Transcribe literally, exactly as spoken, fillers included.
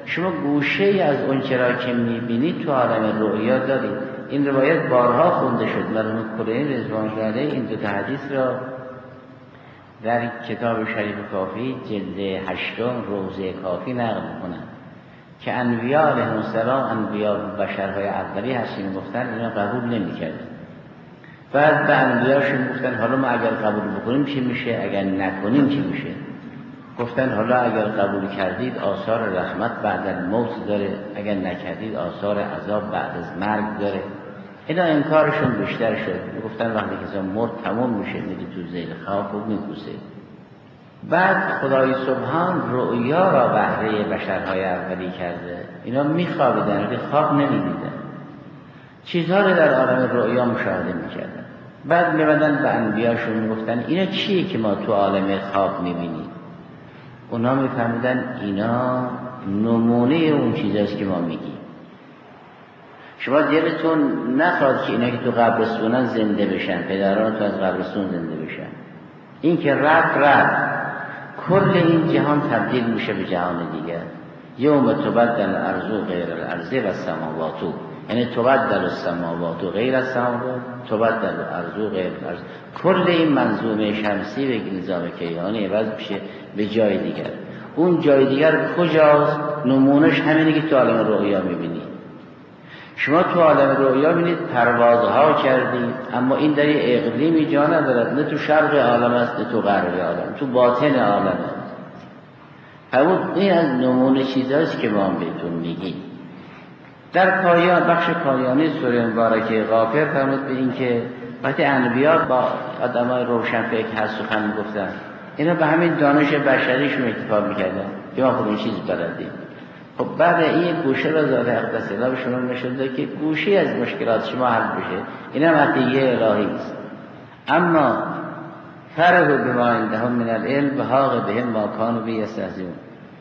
شما گوشه ای از اون چرا که میبینید تو عالم رؤیا دارید. این روایت بارها خونده شد. مرحوم کلینی رضوان الله علیه این دو تا حدیث را در کتاب شریف کافی جلد هشتم روضه کافی نقل میکنن که انبیاء علیهم السلام انبیاء بشرهای اولی هستیم گفتن اینا قبول نمیکردن. بعد به انبیاشون گفتن حالا ما اگر قبول بکنیم چی میشه، اگر نکنیم چی میشه؟ گفتن حالا اگر قبول کردید آثار رحمت بعد از موت داره، اگر نکردید آثار عذاب بعد از مرگ داره. اینا انکارشون بیشتر شد. گفتن وقتی که مرد تمام میشه میری تو زیر خاک و میپوسه. بعد خدای سبحان رؤیا را بهره بشرهای اولی کرده. اینا میخوابیدن ولی خواب نمیدیدن، چیزها رو در عالم رؤیا مشاهده میکردن. بعد میبدن به انبیاشون میگفتن اینا چیه که ما تو عالم خواب میبینیم؟ اونا میفهمیدن اینا نمونه اون چیزاست که ما میگیم. شما دلتون نخواد که اینا که تو قبرستونن زنده بشن، پدران تو از قبرستون زنده بشن. این که رفت رفت، کل این جهان تبدیل میشه به جهان دیگر. یوم تبدل الارض غیر الارض و السماوات، یعنی تبدل السماوات غیر السماوات، تبدل الارض غیر الارض. کل این منظومه شمسی به نظام کیهانی عوض میشه به جای دیگر. اون جای دیگر کجاست؟ نمونش همینه که تو عالم رؤیا میبینی. شما تو عالم رؤیا بینید پروازها کردید، اما این در یه اقلیمی جا ندارد، نه تو شرق عالم است نه تو غرب عالم، تو باطن عالم است. همون این از نمونه چیزاست که ما بهتون میگیم. در پایان بخش پایانی سوره مبارکه غافر فرمود به این که وقتی انبیا با آدمای روشنفکر هست سخن میگفتن، اینا به همین دانش بشریشون اکتفا میکردن که ما خود این چیز بلدیم. خب بعد این گوشه را ذات اقدس الله به شما نشونده که گوشه از مشکلات شما حل بشه. این هم عطیه الهی است. اما فرحوا بما عندهم من العلم و حاق بهم ما کانوا به یستهزئون.